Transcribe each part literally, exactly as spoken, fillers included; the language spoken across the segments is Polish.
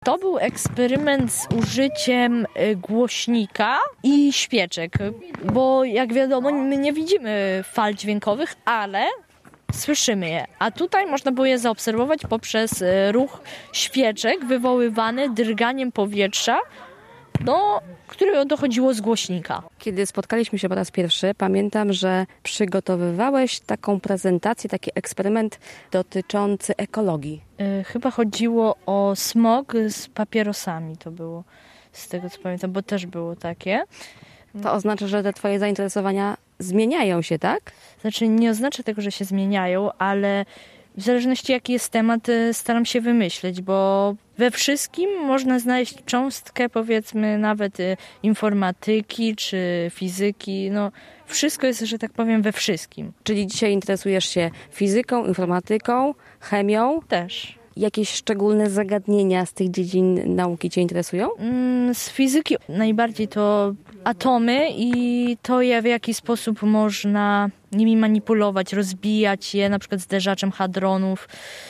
To był eksperyment z użyciem głośnika i świeczek, bo jak wiadomo, my nie widzimy fal dźwiękowych, ale słyszymy je. A tutaj można było je zaobserwować poprzez ruch świeczek wywoływany drganiem powietrza, do którego dochodziło z głośnika. Kiedy spotkaliśmy się po raz pierwszy, pamiętam, że przygotowywałeś taką prezentację, taki eksperyment dotyczący ekologii. Yy, chyba chodziło o smog z papierosami, to było, z tego co pamiętam, bo też było takie. To oznacza, że te twoje zainteresowania zmieniają się, tak? Znaczy nie oznacza tego, że się zmieniają, ale w zależności jaki jest temat, staram się wymyśleć, bo we wszystkim można znaleźć cząstkę, powiedzmy, nawet informatyki czy fizyki. No, wszystko jest, że tak powiem, we wszystkim. Czyli dzisiaj interesujesz się fizyką, informatyką, chemią? Też. Jakieś szczególne zagadnienia z tych dziedzin nauki cię interesują? Z fizyki najbardziej to atomy i to, w jaki sposób można nimi manipulować, rozbijać je, na przykład zderzaczem hadronów.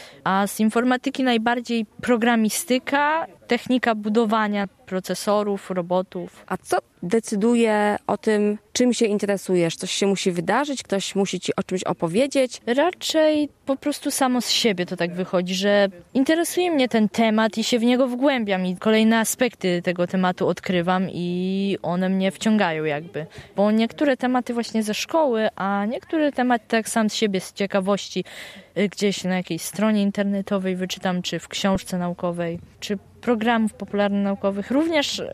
A z informatyki najbardziej programistyka, technika budowania procesorów, robotów. A co decyduje o tym, czym się interesujesz? Coś się musi wydarzyć? Ktoś musi ci o czymś opowiedzieć? Raczej po prostu samo z siebie to tak wychodzi, że interesuje mnie ten temat i się w niego wgłębiam i kolejne aspekty tego tematu odkrywam i one mnie wciągają jakby. Bo niektóre tematy właśnie ze szkoły, a niektóre tematy tak sam z siebie, z ciekawości gdzieś na jakiejś stronie internetowej wyczytam, czy w książce naukowej, czy programów popularno-naukowych. Również y,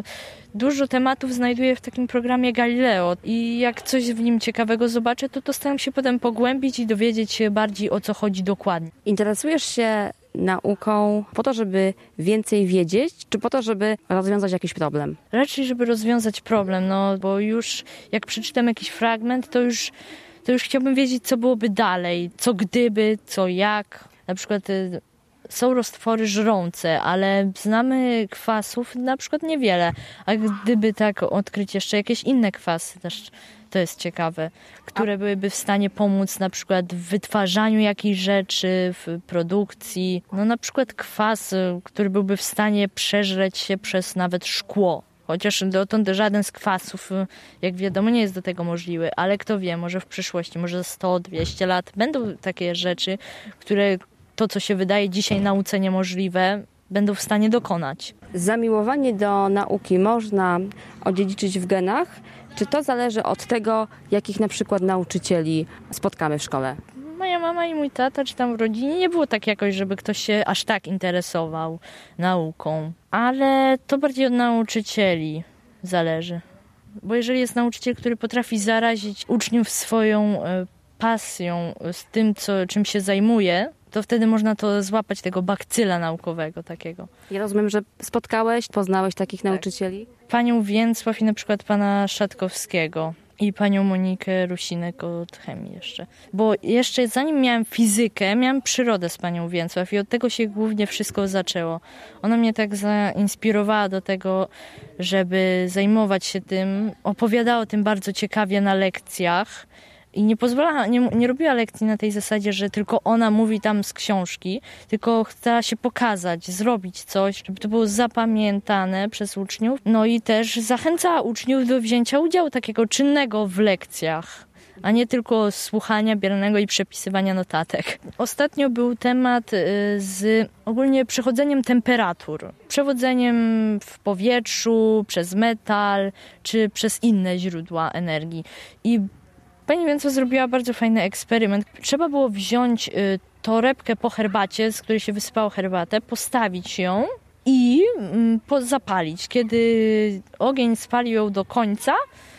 dużo tematów znajduję w takim programie Galileo i jak coś w nim ciekawego zobaczę, to to staram się potem pogłębić i dowiedzieć się bardziej, o co chodzi dokładnie. Interesujesz się nauką po to, żeby więcej wiedzieć, czy po to, żeby rozwiązać jakiś problem? Raczej, żeby rozwiązać problem, no bo już jak przeczytam jakiś fragment, to już, to już chciałbym wiedzieć, co byłoby dalej, co gdyby, co jak. Na przykład y, są roztwory żrące, ale znamy kwasów na przykład niewiele. A gdyby tak odkryć jeszcze jakieś inne kwasy, też to jest ciekawe, które A... byłyby w stanie pomóc na przykład w wytwarzaniu jakichś rzeczy, w produkcji. No na przykład kwas, który byłby w stanie przeżreć się przez nawet szkło. Chociaż dotąd żaden z kwasów, jak wiadomo, nie jest do tego możliwy, ale kto wie, może w przyszłości, może za sto dwieście lat będą takie rzeczy, które to, co się wydaje dzisiaj nauce niemożliwe, będą w stanie dokonać. Zamiłowanie do nauki można odziedziczyć w genach? Czy to zależy od tego, jakich na przykład nauczycieli spotkamy w szkole? Moja mama i mój tata, czy tam w rodzinie, nie było tak jakoś, żeby ktoś się aż tak interesował nauką. Ale to bardziej od nauczycieli zależy. Bo jeżeli jest nauczyciel, który potrafi zarazić uczniów swoją pasją z tym, co, czym się zajmuje, to wtedy można to złapać, tego bakcyla naukowego takiego. Ja rozumiem, że spotkałeś, poznałeś takich tak. nauczycieli? Panią Więcław i na przykład pana Szatkowskiego i panią Monikę Rusinek od chemii jeszcze. Bo jeszcze zanim miałem fizykę, miałem przyrodę z panią Więcław i od tego się głównie wszystko zaczęło. Ona mnie tak zainspirowała do tego, żeby zajmować się tym. Opowiadała o tym bardzo ciekawie na lekcjach. I nie pozwalała, nie, nie robiła lekcji na tej zasadzie, że tylko ona mówi tam z książki, tylko chciała się pokazać, zrobić coś, żeby to było zapamiętane przez uczniów. No i też zachęcała uczniów do wzięcia udziału takiego czynnego w lekcjach, a nie tylko słuchania biernego i przepisywania notatek. Ostatnio był temat z ogólnie przechodzeniem temperatur, przewodzeniem w powietrzu, przez metal, czy przez inne źródła energii. I pani Więcław zrobiła bardzo fajny eksperyment. Trzeba było wziąć y, torebkę po herbacie, z której się wysypało herbatę, postawić ją i y, po, zapalić. Kiedy ogień spalił ją do końca,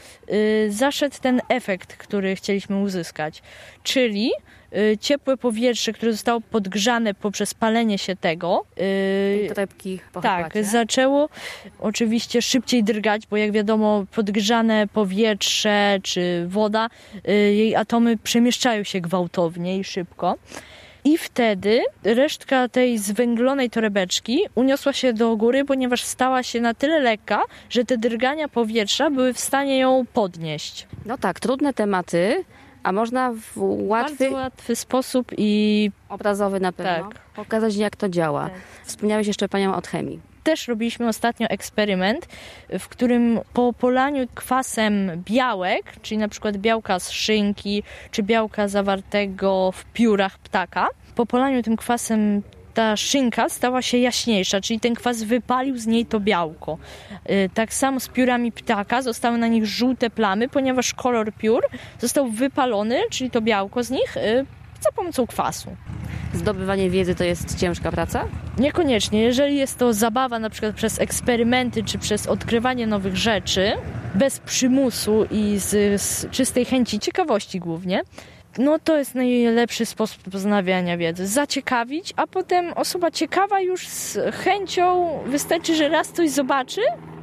y, zaszedł ten efekt, który chcieliśmy uzyskać. Czyli y, ciepłe powietrze, które zostało podgrzane poprzez palenie się tego. Y, Tej torebki po herbacie. Tak, zaczęło oczywiście szybciej drgać, bo jak wiadomo podgrzane powietrze czy woda, y, jej atomy przemieszczają się gwałtownie i szybko. I wtedy resztka tej zwęglonej torebeczki uniosła się do góry, ponieważ stała się na tyle lekka, że te drgania powietrza były w stanie ją podnieść. No tak, trudne tematy, A można w łatwy, bardzo łatwy sposób i obrazowy na pewno, tak. pokazać, jak to działa. Tak. Wspomniałeś jeszcze panią od chemii. Też robiliśmy ostatnio eksperyment, w którym po polaniu kwasem białek, czyli na przykład białka z szynki, czy białka zawartego w piórach ptaka, po polaniu tym kwasem ta szynka stała się jaśniejsza, czyli ten kwas wypalił z niej to białko. Tak samo z piórami ptaka, zostały na nich żółte plamy, ponieważ kolor piór został wypalony, czyli to białko z nich, za pomocą kwasu. Zdobywanie wiedzy to jest ciężka praca? Niekoniecznie. Jeżeli jest to zabawa na przykład przez eksperymenty, czy przez odkrywanie nowych rzeczy, bez przymusu i z, z czystej chęci ciekawości głównie, no to jest najlepszy sposób poznawiania wiedzy. Zaciekawić, a potem osoba ciekawa już z chęcią, wystarczy, że raz coś zobaczy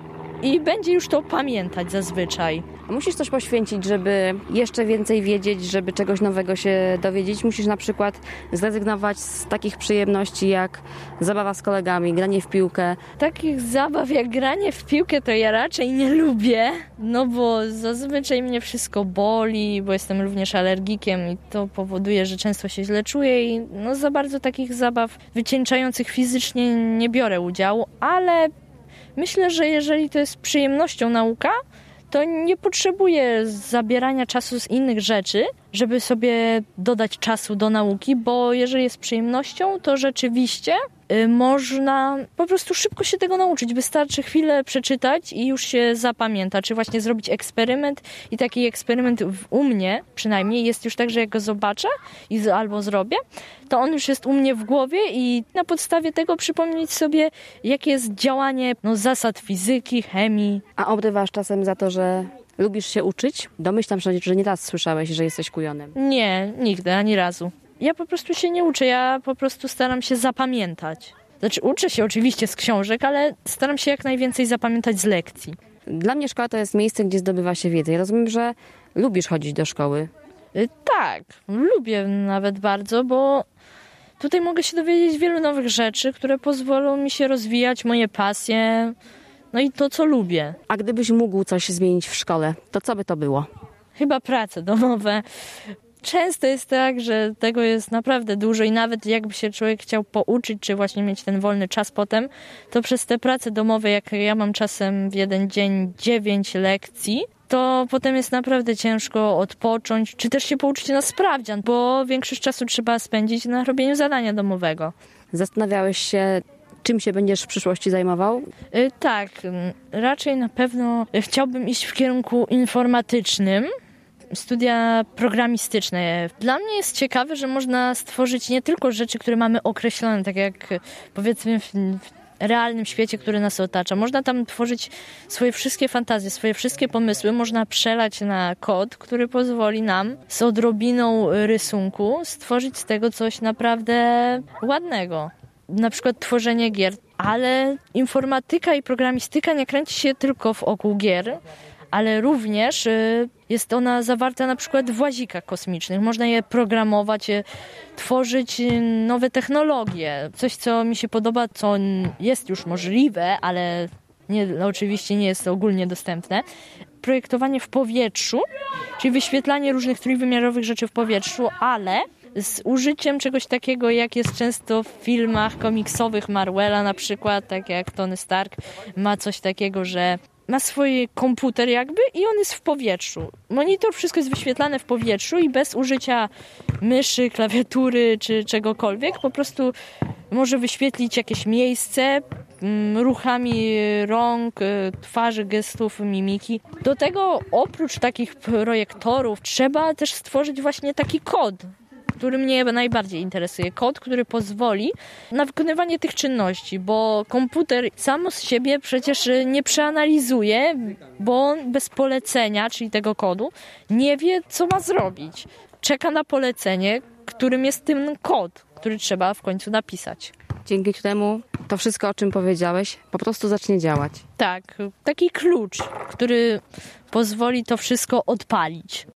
i będzie już to pamiętać zazwyczaj. Musisz coś poświęcić, żeby jeszcze więcej wiedzieć, żeby czegoś nowego się dowiedzieć. Musisz na przykład zrezygnować z takich przyjemności jak zabawa z kolegami, granie w piłkę. Takich zabaw jak granie w piłkę to ja raczej nie lubię, no bo zazwyczaj mnie wszystko boli, bo jestem również alergikiem i to powoduje, że często się źle czuję i no za bardzo takich zabaw wycieńczających fizycznie nie biorę udziału, ale myślę, że jeżeli to jest przyjemnością nauka, to nie potrzebuję zabierania czasu z innych rzeczy, żeby sobie dodać czasu do nauki, bo jeżeli jest przyjemnością, to rzeczywiście y, można po prostu szybko się tego nauczyć. Wystarczy chwilę przeczytać i już się zapamięta, czy właśnie zrobić eksperyment i taki eksperyment w, u mnie przynajmniej jest już tak, że jak go zobaczę i z, albo zrobię, to on już jest u mnie w głowie i na podstawie tego przypomnieć sobie, jakie jest działanie no, zasad fizyki, chemii. A obrywasz czasem za to, że lubisz się uczyć? Domyślam się, że nie raz słyszałeś, że jesteś kujonem. Nie, nigdy, ani razu. Ja po prostu się nie uczę, ja po prostu staram się zapamiętać. Znaczy uczę się oczywiście z książek, ale staram się jak najwięcej zapamiętać z lekcji. Dla mnie szkoła to jest miejsce, gdzie zdobywa się wiedzę. Ja rozumiem, że lubisz chodzić do szkoły. Y, tak, lubię nawet bardzo, bo tutaj mogę się dowiedzieć wielu nowych rzeczy, które pozwolą mi się rozwijać moje pasje, no i to, co lubię. A gdybyś mógł coś zmienić w szkole, to co by to było? Chyba prace domowe. Często jest tak, że tego jest naprawdę dużo i nawet jakby się człowiek chciał pouczyć, czy właśnie mieć ten wolny czas potem, to przez te prace domowe, jak ja mam czasem w jeden dzień dziewięć lekcji, to potem jest naprawdę ciężko odpocząć, czy też się pouczyć na sprawdzian, bo większość czasu trzeba spędzić na robieniu zadania domowego. Zastanawiałeś się, czym się będziesz w przyszłości zajmował? Yy, tak, raczej na pewno chciałbym iść w kierunku informatycznym. Studia programistyczne. Dla mnie jest ciekawe, że można stworzyć nie tylko rzeczy, które mamy określone, tak jak powiedzmy w, w realnym świecie, który nas otacza. Można tam tworzyć swoje wszystkie fantazje, swoje wszystkie pomysły. Można przelać na kod, który pozwoli nam z odrobiną rysunku stworzyć z tego coś naprawdę ładnego. Na przykład tworzenie gier. Ale informatyka i programistyka nie kręci się tylko wokół gier, ale również jest ona zawarta na przykład w łazikach kosmicznych. Można je programować, tworzyć nowe technologie. Coś, co mi się podoba, co jest już możliwe, ale nie, no oczywiście nie jest ogólnie dostępne. Projektowanie w powietrzu, czyli wyświetlanie różnych trójwymiarowych rzeczy w powietrzu, ale z użyciem czegoś takiego, jak jest często w filmach komiksowych Marvela na przykład, tak jak Tony Stark ma coś takiego, że ma swój komputer jakby i on jest w powietrzu. Monitor, wszystko jest wyświetlane w powietrzu i bez użycia myszy, klawiatury czy czegokolwiek po prostu może wyświetlić jakieś miejsce ruchami rąk, twarzy, gestów, mimiki. Do tego oprócz takich projektorów trzeba też stworzyć właśnie taki kod, który mnie najbardziej interesuje. Kod, który pozwoli na wykonywanie tych czynności, bo komputer sam z siebie przecież nie przeanalizuje, bo on bez polecenia, czyli tego kodu, nie wie, co ma zrobić. Czeka na polecenie, którym jest ten kod, który trzeba w końcu napisać. Dzięki temu to wszystko, o czym powiedziałeś, po prostu zacznie działać. Tak, taki klucz, który pozwoli to wszystko odpalić.